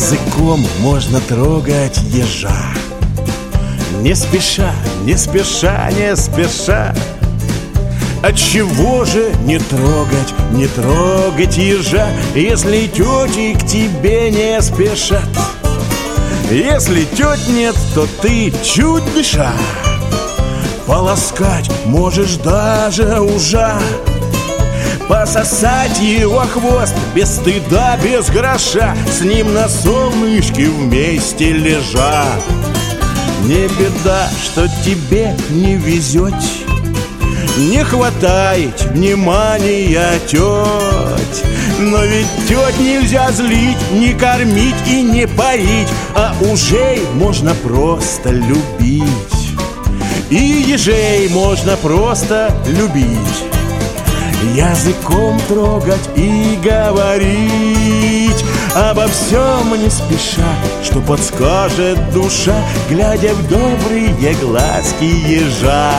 Языком можно трогать ежа. Не спеша, не спеша, не спеша. Отчего же не трогать ежа, если тети к тебе не спешат? Если тет нет, то ты чуть дыша поласкать можешь даже ужа. Пососать его хвост без стыда, без гроша, с ним на солнышке вместе лежа. Не беда, что тебе не везет, не хватает внимания теть. Но ведь теть нельзя злить, не кормить и не поить, а ужей можно просто любить. И ежей можно просто любить. Языком трогать и говорить обо всем не спеша, что подскажет душа, глядя в добрые глазки ежа.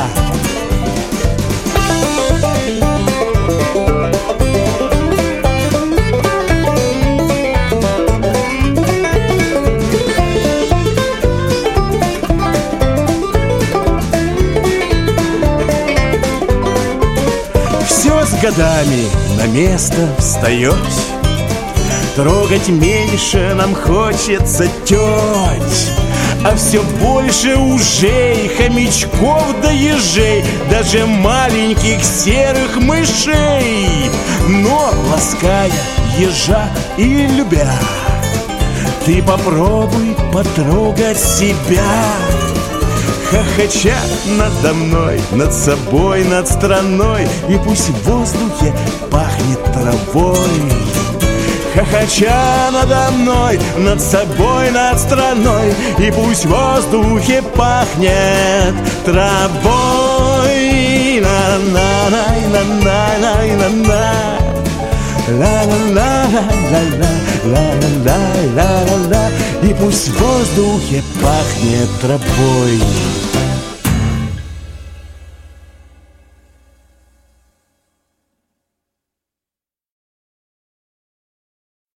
Годами на место встает, трогать меньше нам хочется теть, а все больше ужей, хомячков да ежей, даже маленьких серых мышей. Но лаская ежа и любя, ты попробуй потрогать себя. Хохоча надо мной, над собой, над страной, и пусть в воздухе пахнет травой. Хохоча надо мной, над собой, над страной, и пусть в воздухе пахнет травой. На-на-на-на-на-на-на-на. Ла-ла-ла-ла-ла-ла-ла-ла-ла. И пусть в воздухе пахнет травой.